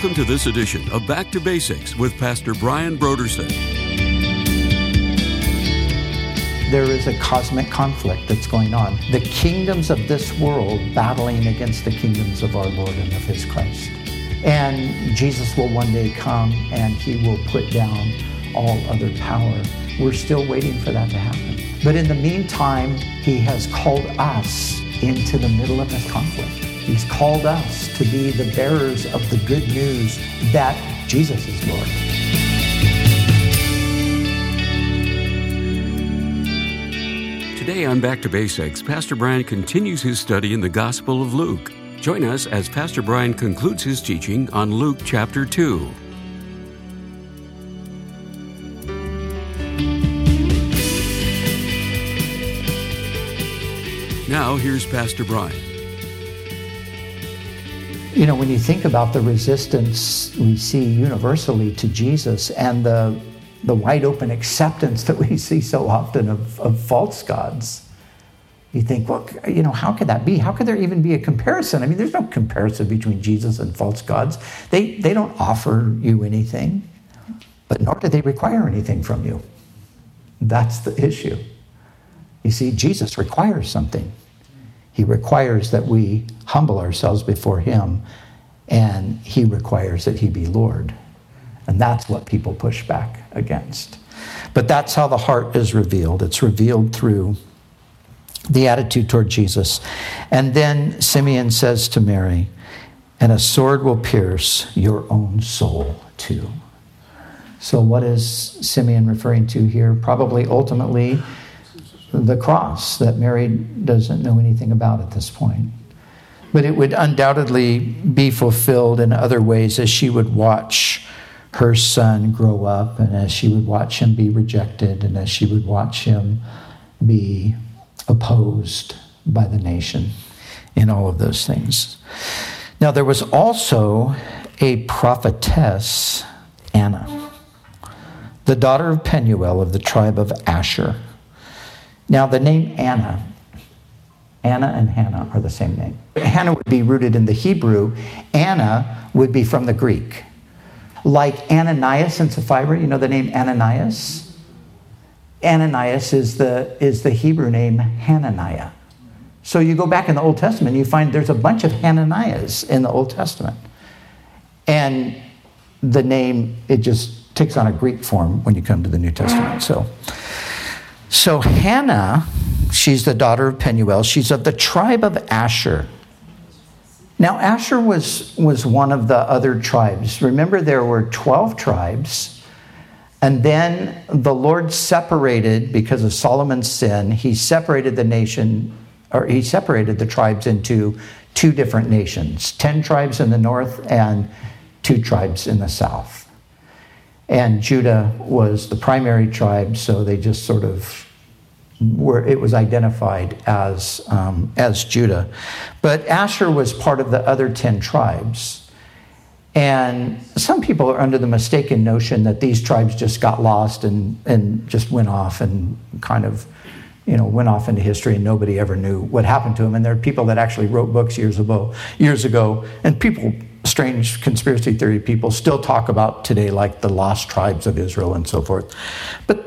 Welcome to this edition of Back to Basics with Pastor Brian Broderson. There is a cosmic conflict that's going on. The kingdoms of this world battling against the kingdoms of our Lord and of His Christ. And Jesus will one day come and He will put down all other power. We're still waiting for that to happen. But in the meantime, He has called us into the middle of this conflict. He's called us to be the bearers of the good news that Jesus is Lord. Today on Back to Basics, Pastor Brian continues his study in the Gospel of Luke. Join us as Pastor Brian concludes his teaching on Luke chapter 2. Now, here's Pastor Brian. You know, when you think about the resistance we see universally to Jesus and the wide open acceptance that we see so often of false gods, you think, well, you know, how could that be? How could there even be a comparison? I mean, there's no comparison between Jesus and false gods. They don't offer you anything, but nor do they require anything from you. That's the issue. You see, Jesus requires something. He requires that we humble ourselves before Him, and He requires that He be Lord. And that's what people push back against. But that's how the heart is revealed. It's revealed through the attitude toward Jesus. And then Simeon says to Mary, and a sword will pierce your own soul too. So what is Simeon referring to here? Probably ultimately the cross that Mary doesn't know anything about at this point. But it would undoubtedly be fulfilled in other ways as she would watch her son grow up, and as she would watch him be rejected, and as she would watch him be opposed by the nation in all of those things. Now, there was also a prophetess, Anna, the daughter of Penuel of the tribe of Asher. Now, the name Anna and Hannah are the same name. Hannah would be rooted in the Hebrew. Anna would be from the Greek. Like Ananias and Sapphira, you know the name Ananias? Ananias is the Hebrew name Hananiah. So you go back in the Old Testament, you find there's a bunch of Hananiahs in the Old Testament. And the name, it just takes on a Greek form when you come to the New Testament. So Hannah, she's the daughter of Penuel. She's of the tribe of Asher. Now, Asher was one of the other tribes. Remember, there were 12 tribes. And then the Lord separated, because of Solomon's sin, He separated He separated the tribes into 2 different nations. 10 tribes in the north and 2 tribes in the south. And Judah was the primary tribe, so they just sort of it was identified as Judah. But Asher was part of the other 10 tribes. And some people are under the mistaken notion that these tribes just got lost and just went off and kind of, you know, went off into history and nobody ever knew what happened to them. And there are people that actually wrote books years ago, and people, strange conspiracy theory people, still talk about today like the lost tribes of Israel and so forth. But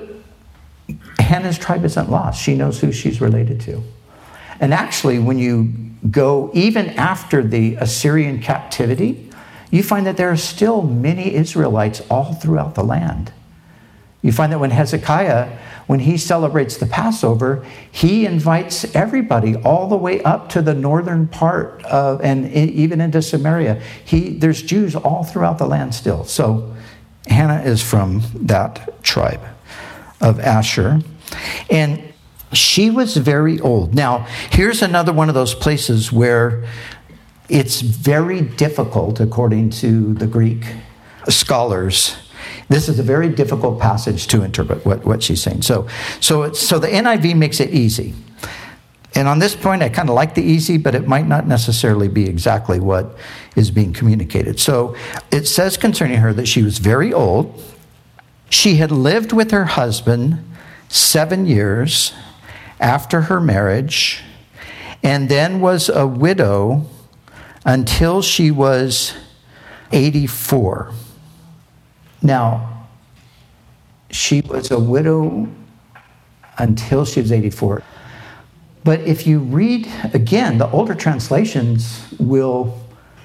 Hannah's tribe isn't lost. She knows who she's related to. And actually, when you go, even after the Assyrian captivity, you find that there are still many Israelites all throughout the land. You find that when Hezekiah, when he celebrates the Passover, he invites everybody all the way up to the northern part of, and even into Samaria. There's Jews all throughout the land still. So Hannah is from that tribe of Asher. And she was very old. Now, here's another one of those places where it's very difficult, according to the Greek scholars. This is a very difficult passage to interpret what she's saying. So the NIV makes it easy. And on this point, I kind of like the easy, but it might not necessarily be exactly what is being communicated. So it says concerning her that she was very old. She had lived with her husband 7 years after her marriage, and then was a widow until she was 84. Now, she was a widow until she was 84. But if you read, again, the older translations will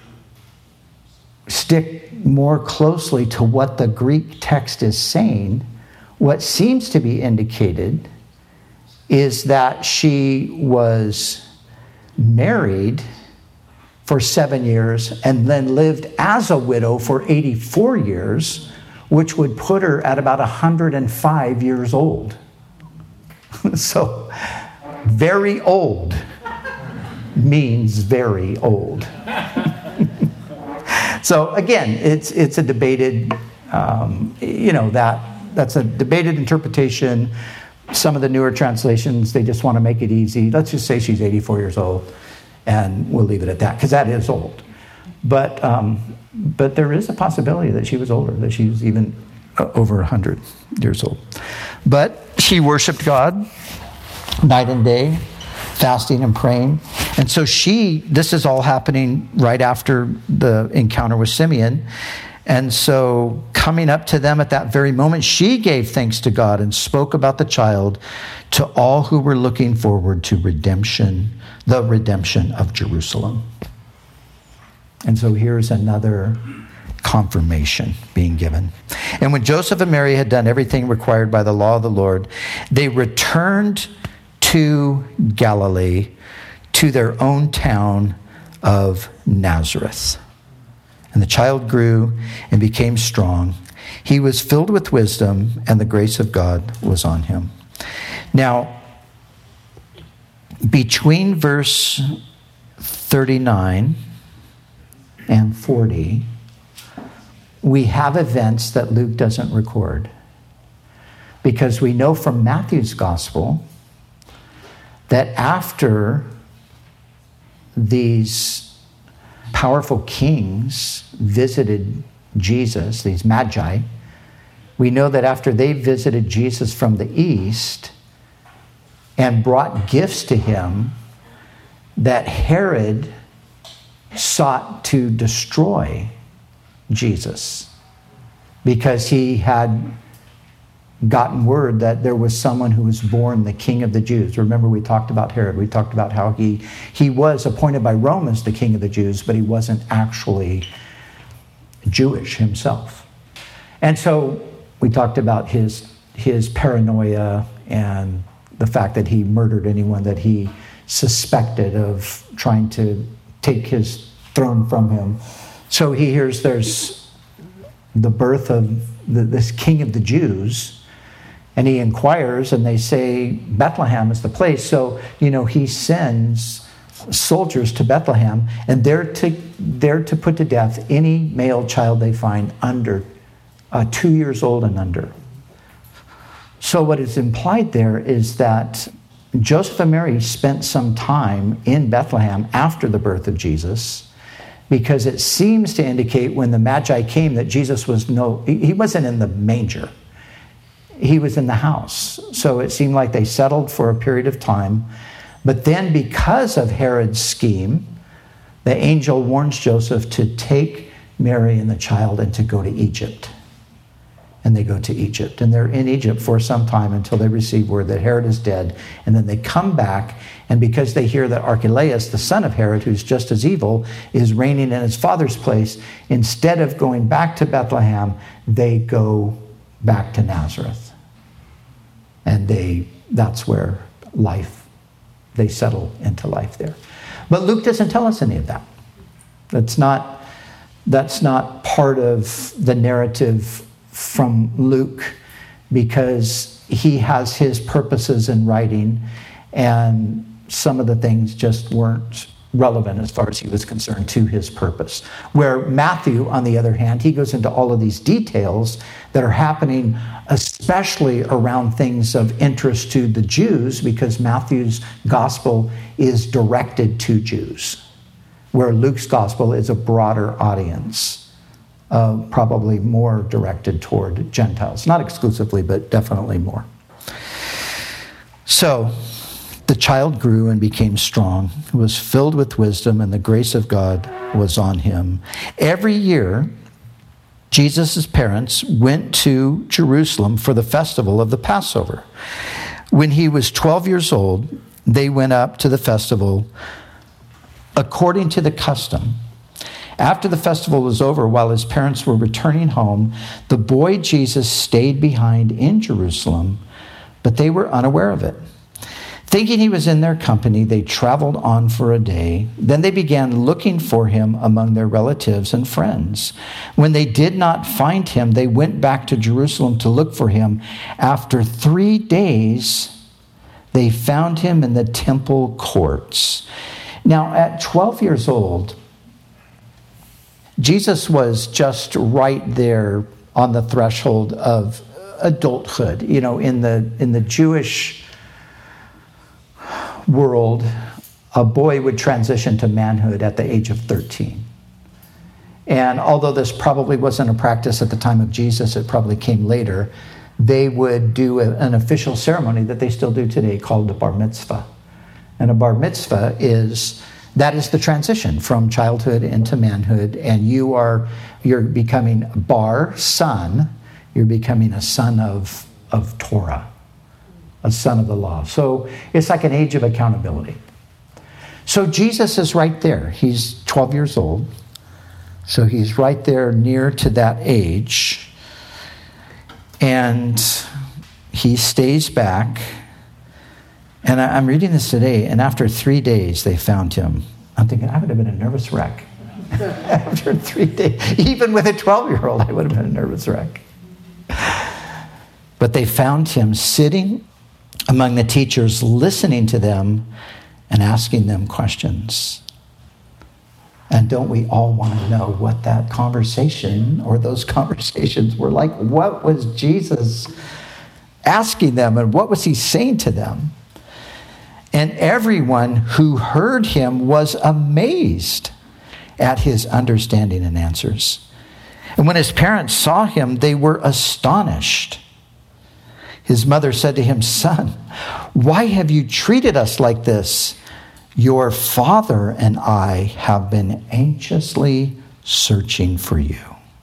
stick more closely to what the Greek text is saying. What seems to be indicated is that she was married for 7 years and then lived as a widow for 84 years, which would put her at about 105 years old. So, very old means very old. So again, it's a debated, that's a debated interpretation. Some of the newer translations, they just want to make it easy. Let's just say she's 84 years old, and we'll leave it at that, because that is old. But there is a possibility that she was older, that she was even over 100 years old. But she worshiped God night and day, fasting and praying. And so this is all happening right after the encounter with Simeon. And so coming up to them at that very moment, she gave thanks to God and spoke about the child to all who were looking forward to the redemption of Jerusalem. And so here's another confirmation being given. And when Joseph and Mary had done everything required by the law of the Lord, they returned to Galilee, to their own town of Nazareth. And the child grew and became strong. He was filled with wisdom, and the grace of God was on him. Now, between verse 39 and 40, we have events that Luke doesn't record. Because we know from Matthew's gospel that after these powerful kings visited Jesus, these magi, we know that after they visited Jesus from the east and brought gifts to him, that Herod sought to destroy Jesus because he had gotten word that there was someone who was born the king of the Jews. Remember, we talked about Herod. We talked about how he was appointed by Rome as the king of the Jews, but he wasn't actually Jewish himself. And so we talked about his paranoia and the fact that he murdered anyone that he suspected of trying to take his throne from him. So he hears there's the birth of this king of the Jews, and he inquires, and they say Bethlehem is the place. So, he sends soldiers to Bethlehem, and they're to put to death any male child they find under 2 years old and under. So what is implied there is that Joseph and Mary spent some time in Bethlehem after the birth of Jesus, because it seems to indicate when the Magi came that Jesus he wasn't in the manger. He was in the house. So it seemed like they settled for a period of time. But then because of Herod's scheme, the angel warns Joseph to take Mary and the child and to go to Egypt. And they go to Egypt. And they're in Egypt for some time until they receive word that Herod is dead. And then they come back, and because they hear that Archelaus, the son of Herod, who's just as evil, is reigning in his father's place, instead of going back to Bethlehem, they go back to Nazareth. And that's where they settle into life there. But Luke doesn't tell us any of that. That's not part of the narrative from Luke, because he has his purposes in writing, and some of the things just weren't relevant as far as he was concerned to his purpose. Where Matthew, on the other hand, he goes into all of these details that are happening, especially around things of interest to the Jews, because Matthew's gospel is directed to Jews, where Luke's gospel is a broader audience, probably more directed toward Gentiles. Not exclusively, but definitely more. So, The child grew and became strong, was filled with wisdom, and the grace of God was on him. Every year, Jesus' parents went to Jerusalem for the festival of the Passover. When he was 12 years old, they went up to the festival according to the custom. After the festival was over, while his parents were returning home, the boy Jesus stayed behind in Jerusalem, but they were unaware of it. Thinking he was in their company, they traveled on for a day. Then they began looking for him among their relatives and friends. When they did not find him, they went back to Jerusalem to look for him. After 3 days, they found him in the temple courts. Now, at 12 years old, Jesus was just right there on the threshold of adulthood. You know, in the Jewish world, a boy would transition to manhood at the age of 13. And although this probably wasn't a practice at the time of Jesus, it probably came later, they would do an official ceremony that they still do today called the bar mitzvah. And a bar mitzvah is the transition from childhood into manhood, and you're becoming bar, son, you're becoming a son of Torah, a son of the law. So it's like an age of accountability. So Jesus is right there. He's 12 years old. So he's right there near to that age. And he stays back. And I'm reading this today, and after 3 days, they found him. I'm thinking, I would have been a nervous wreck. After 3 days, even with a 12-year-old, I would have been a nervous wreck. But they found him sitting among the teachers, listening to them and asking them questions. And don't we all want to know what that conversation or those conversations were like? What was Jesus asking them, and what was he saying to them? And everyone who heard him was amazed at his understanding and answers. And when his parents saw him, they were astonished. His mother said to him, "Son, why have you treated us like this? Your father and I have been anxiously searching for you."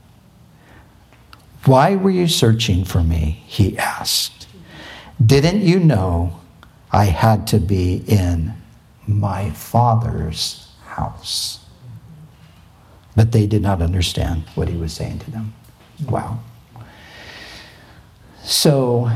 "Why were you searching for me?" he asked. "Didn't you know I had to be in my Father's house?" But they did not understand what he was saying to them. Wow. So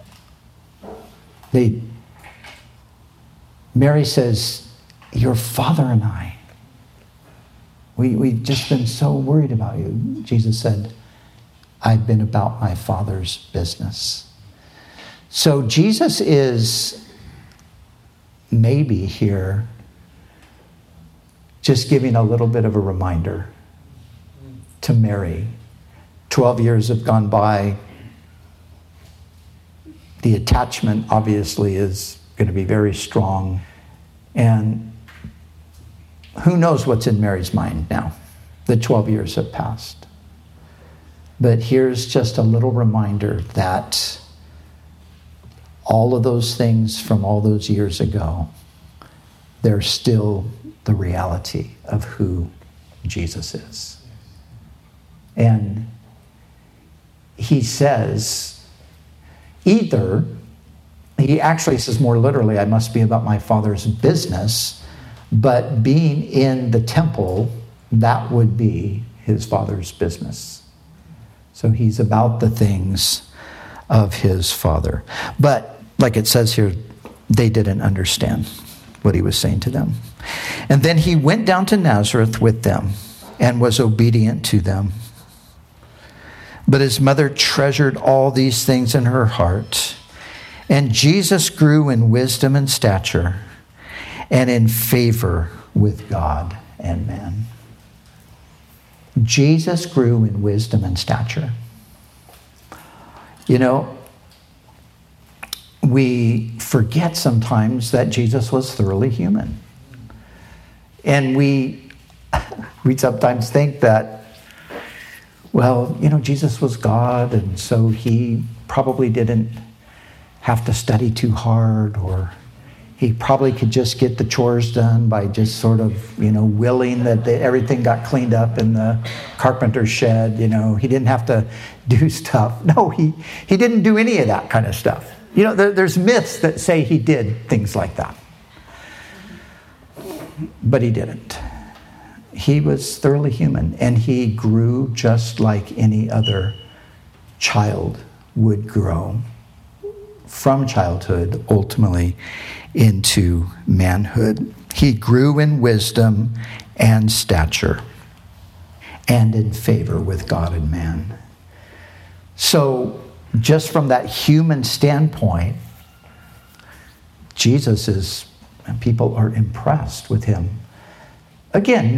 Mary says, "Your father and I, we've just been so worried about you." Jesus said, "I've been about my Father's business." So Jesus is maybe here just giving a little bit of a reminder to Mary. 12 years have gone by. The attachment obviously is going to be very strong. And who knows what's in Mary's mind now? The 12 years have passed. But here's just a little reminder that all of those things from all those years ago, they're still the reality of who Jesus is. And he says, either, he actually says more literally, "I must be about my Father's business," but being in the temple, that would be his Father's business. So he's about the things of his Father. But like it says here, they didn't understand what he was saying to them. And then he went down to Nazareth with them and was obedient to them. But his mother treasured all these things in her heart. And Jesus grew in wisdom and stature and in favor with God and man. Jesus grew in wisdom and stature. You know, we forget sometimes that Jesus was thoroughly human. And we sometimes think that, well, you know, Jesus was God, and so he probably didn't have to study too hard, or He probably could just get the chores done by just sort of, willing that everything got cleaned up in the carpenter's shed. He didn't have to do stuff. No, he didn't do any of that kind of stuff. There's myths that say he did things like that. But he didn't. He was thoroughly human, and he grew just like any other child would grow from childhood, ultimately into manhood. He grew in wisdom and stature and in favor with God and man. So just from that human standpoint, people are impressed with him. Again,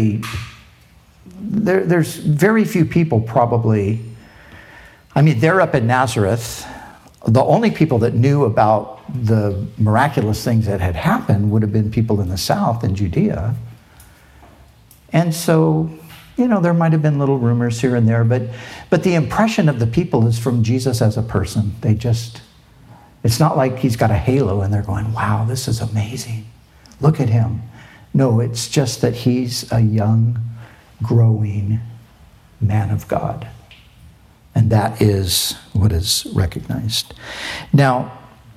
there's very few people probably, they're up in Nazareth. The only people that knew about the miraculous things that had happened would have been people in the south in Judea. And so, there might have been little rumors here and there, but the impression of the people is from Jesus as a person. It's not like he's got a halo and they're going, wow, this is amazing. Look at him. No, it's just that he's a young, growing man of God. And that is what is recognized. Now,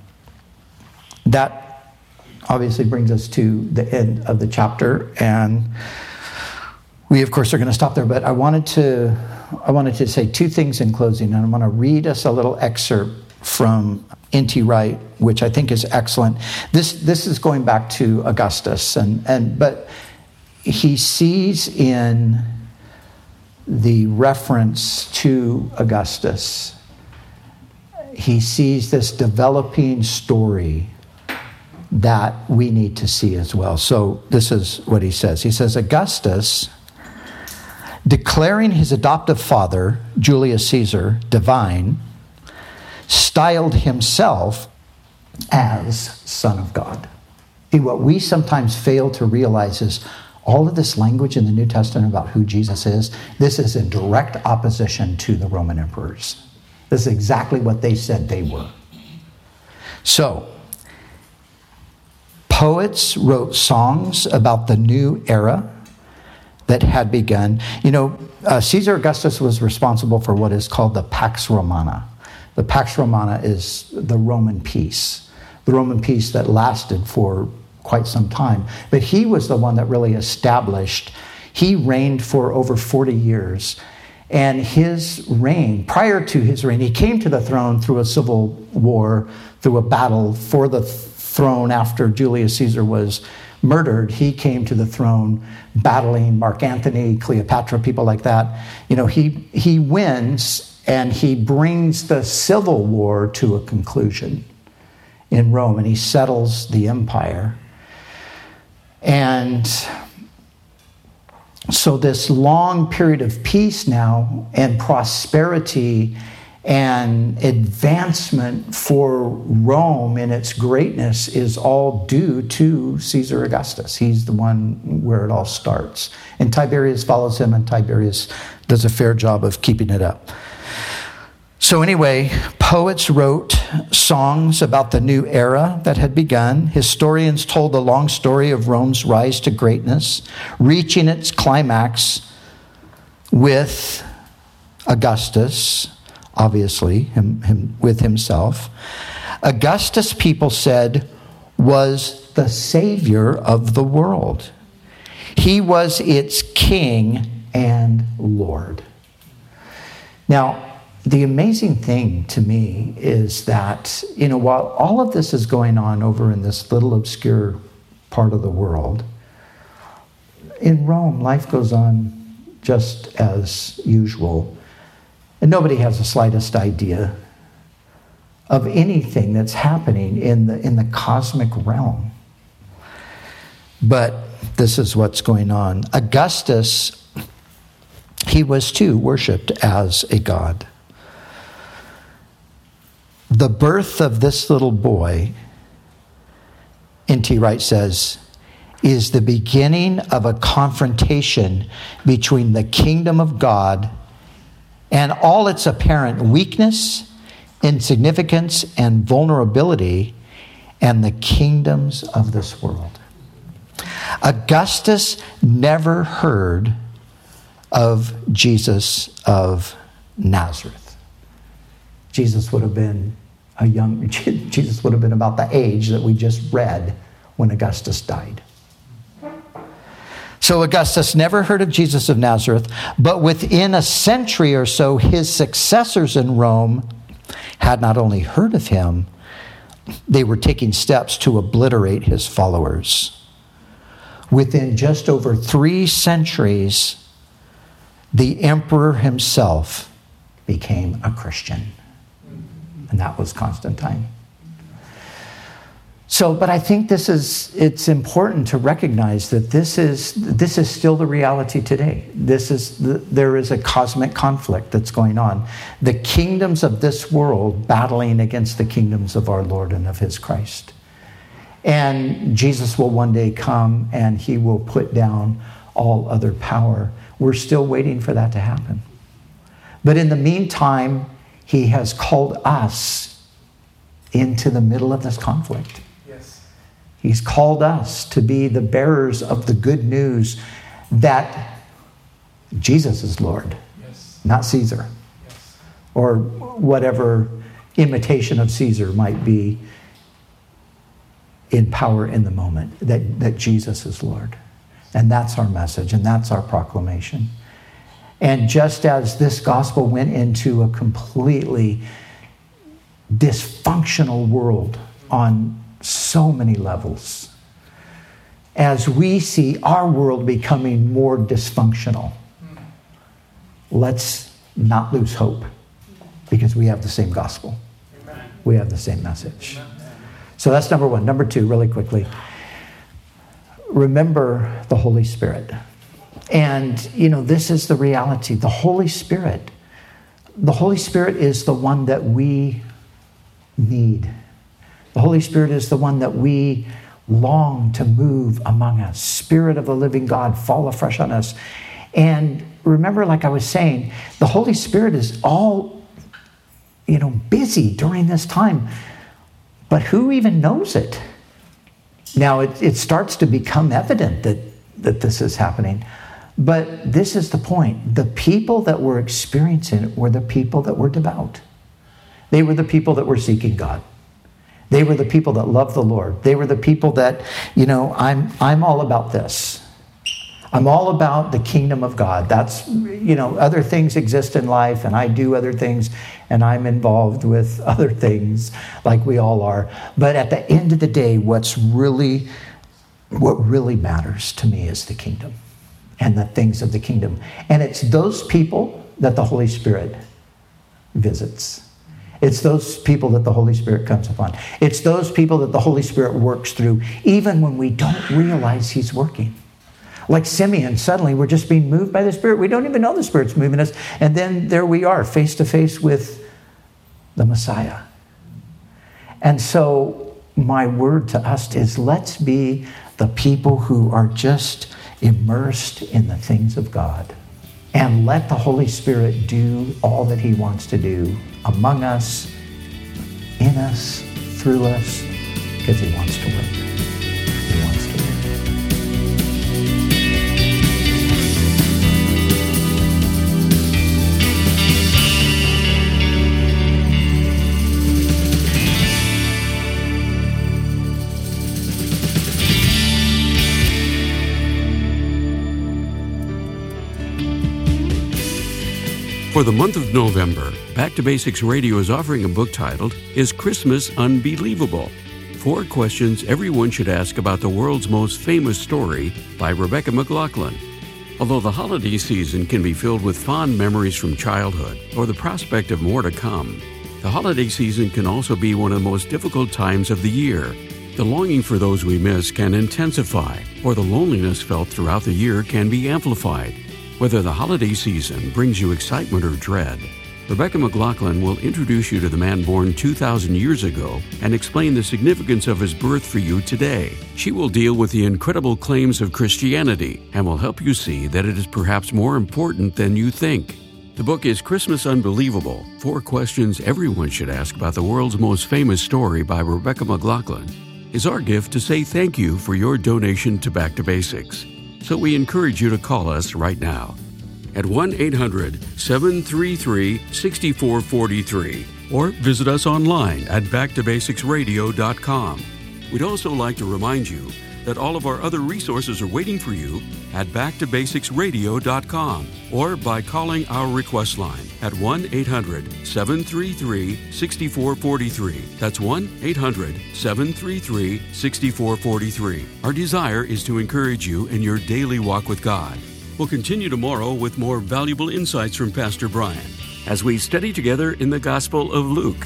that obviously brings us to the end of the chapter, and we, of course, are going to stop there. But I wanted to say two things in closing, and I'm going to read us a little excerpt from N.T. Wright, which I think is excellent. This is going back to Augustus, but he sees in the reference to Augustus, he sees this developing story that we need to see as well. So this is what he says. He says, Augustus, declaring his adoptive father, Julius Caesar, divine, styled himself as Son of God. See, what we sometimes fail to realize is all of this language in the New Testament about who Jesus is, this is in direct opposition to the Roman emperors. This is exactly what they said they were. So, poets wrote songs about the new era that had begun. Caesar Augustus was responsible for what is called the Pax Romana. The Pax Romana is the Roman peace. The Roman peace that lasted for quite some time. But he was the one that really established, he reigned for over 40 years. And his reign, prior to his reign, he came to the throne through a civil war, through a battle for the throne after Julius Caesar was murdered. He came to the throne battling Mark Antony, Cleopatra, people like that. He wins, and he brings the civil war to a conclusion in Rome, and he settles the empire. And so this long period of peace now and prosperity and advancement for Rome in its greatness is all due to Caesar Augustus. He's the one where it all starts. And Tiberius follows him, and Tiberius does a fair job of keeping it up. So anyway, poets wrote songs about the new era that had begun. Historians told the long story of Rome's rise to greatness, reaching its climax with Augustus, obviously, him with himself. Augustus, people said, was the savior of the world. He was its king and Lord. Now, the amazing thing to me is that, while all of this is going on over in this little obscure part of the world, in Rome, life goes on just as usual. And nobody has the slightest idea of anything that's happening in the cosmic realm. But this is what's going on. Augustus, he was too worshipped as a god. The birth of this little boy, N.T. Wright says, is the beginning of a confrontation between the kingdom of God and all its apparent weakness, insignificance, and vulnerability, and the kingdoms of this world. Augustus never heard of Jesus of Nazareth. Jesus would have been about the age that we just read when Augustus died. So Augustus never heard of Jesus of Nazareth, but within a century or so, his successors in Rome had not only heard of him, they were taking steps to obliterate his followers. Within just over 3 centuries, the emperor himself became a Christian. And that was Constantine. So, but I think it's important to recognize that this is still the reality today. There is a cosmic conflict that's going on. The kingdoms of this world battling against the kingdoms of our Lord and of his Christ. And Jesus will one day come and he will put down all other power. We're still waiting for that to happen. But in the meantime, he has called us into the middle of this conflict. Yes. He's called us to be the bearers of the good news that Jesus is Lord, yes, not Caesar, yes, or whatever imitation of Caesar might be in power in the moment, that Jesus is Lord. And that's our message, and that's our proclamation. And just as this gospel went into a completely dysfunctional world on so many levels, as we see our world becoming more dysfunctional, let's not lose hope, because we have the same gospel. Amen. We have the same message. Amen. So that's number one. Number two, really quickly, remember the Holy Spirit. And, this is the reality. The Holy Spirit is the one that we need. The Holy Spirit is the one that we long to move among us. Spirit of the living God, fall afresh on us. And remember, like I was saying, the Holy Spirit is all, busy during this time. But who even knows it? Now, it starts to become evident that this is happening. But this is the point. The people that were experiencing it were the people that were devout. They were the people that were seeking God. They were the people that loved the Lord. They were the people that, I'm all about this. I'm all about the kingdom of God. That's, other things exist in life, and I do other things, and I'm involved with other things like we all are. But at the end of the day, what really matters to me is the kingdom and the things of the kingdom. And it's those people that the Holy Spirit visits. It's those people that the Holy Spirit comes upon. It's those people that the Holy Spirit works through, even when we don't realize he's working. Like Simeon, suddenly we're just being moved by the Spirit. We don't even know the Spirit's moving us. And then there we are, face to face with the Messiah. And so my word to us is, let's be the people who are just immersed in the things of God. And let the Holy Spirit do all that he wants to do among us, in us, through us, because he wants to work. He wants to work. For the month of November, Back to Basics Radio is offering a book titled, Is Christmas Unbelievable? 4 questions everyone should ask about the world's most famous story by Rebecca McLaughlin. Although the holiday season can be filled with fond memories from childhood or the prospect of more to come, the holiday season can also be one of the most difficult times of the year. The longing for those we miss can intensify, or the loneliness felt throughout the year can be amplified. Whether the holiday season brings you excitement or dread, Rebecca McLaughlin will introduce you to the man born 2,000 years ago and explain the significance of his birth for you today. She will deal with the incredible claims of Christianity and will help you see that it is perhaps more important than you think. The book is Christmas Unbelievable, 4 questions everyone should ask about the world's most famous story by Rebecca McLaughlin. is our gift to say thank you for your donation to Back to Basics. So we encourage you to call us right now at 1-800-733-6443 or visit us online at backtobasicsradio.com. We'd also like to remind you that all of our other resources are waiting for you at backtobasicsradio.com or by calling our request line at 1-800-733-6443. That's 1-800-733-6443. Our desire is to encourage you in your daily walk with God. We'll continue tomorrow with more valuable insights from Pastor Brian as we study together in the Gospel of Luke.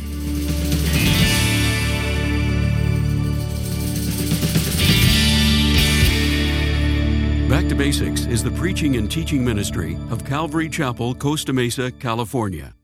Back to Basics is the preaching and teaching ministry of Calvary Chapel, Costa Mesa, California.